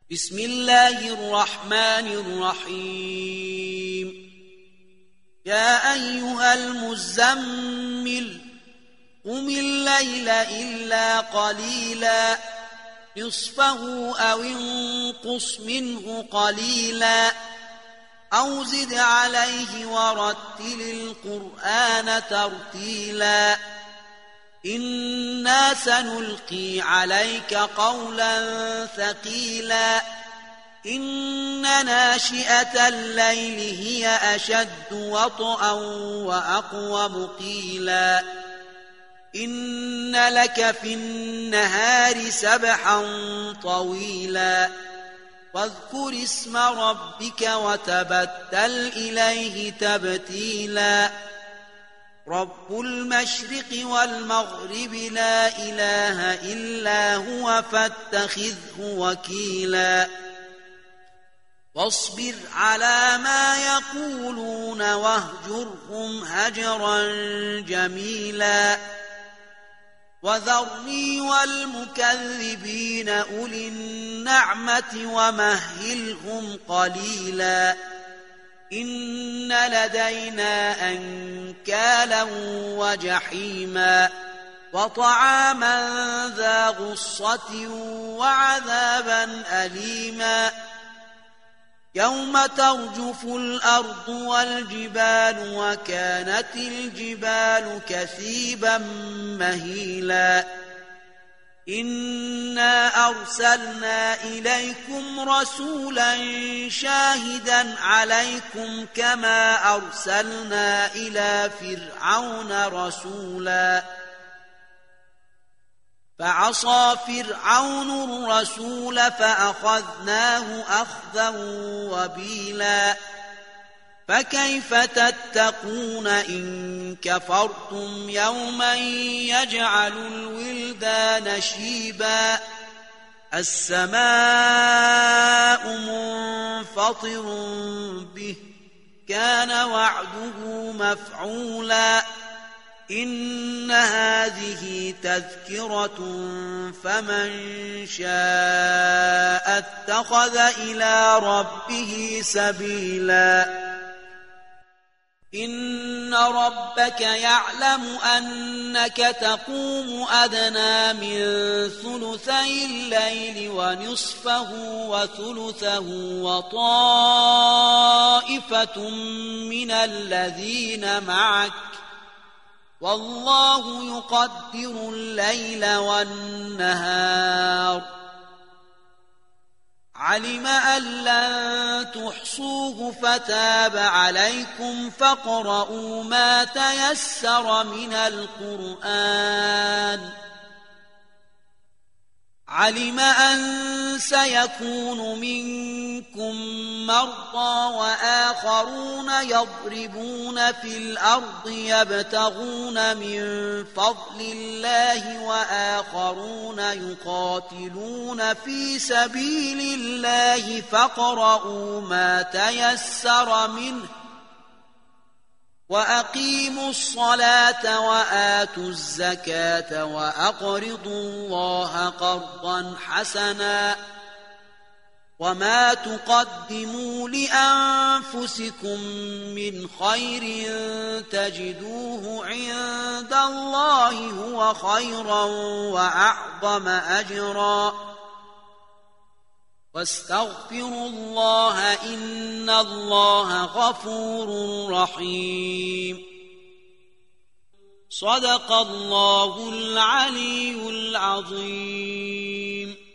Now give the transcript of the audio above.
بسم الله الرحمن الرحيم يا أيها المزمل قم الليل إلا قليلا نصفه أو انقص منه قليلا أو زد عليه ورتل القرآن ترتيلا إنا سنلقي عليك قولا ثقيلا إن ناشئة الليل هي أشد وطئا وأقوم قيلا إن لك في النهار سبحا طويلا واذكر اسم ربك وتبتل إليه تبتيلا رب المشرق والمغرب لا إله إلا هو فاتخذه وكيلا واصبر على ما يقولون واهجرهم هجرا جميلا وذرني والمكذبين أولي النعمة ومهلهم قليلا إن لدينا أنكالا وجحيما وطعاما ذا غصة وعذابا أليما يوم ترجف الأرض والجبال وكانت الجبال كثيبا مهيلا إنا أرسلنا إليكم رسولا شاهدا عليكم كما أرسلنا إلى فرعون رسولا فعصى فرعون الرسول فأخذناه أخذا وبيلا فكيف تتقون إن كفرتم يوما يجعل الولدان شيبا السماء منفطر به كان وعده مفعولا إن هذه تذكرة فمن شاء اتخذ إلى ربه سبيلا إن ربك يعلم أنك تقوم أدنى من ثلثي الليل ونصفه وثلثه وطائفة من الذين معك والله يقدر الليل والنهار علم أن لن تحصوه فتاب عليكم فاقرؤوا ما تيسر من القرآن علم أن سيكون منكم مرضى وآخرون يضربون في الأرض يبتغون من فضل الله وآخرون يقاتلون في سبيل الله فاقرؤوا ما تيسر منه وأقيموا الصلاة وآتوا الزكاة وأقرضوا الله قرضا حسنا وما تقدموا لأنفسكم من خير تجدوه عند الله هو خيرا وأعظم أجرا واستغفروا الله إن الله غفور رحيم صدق الله العلي العظيم.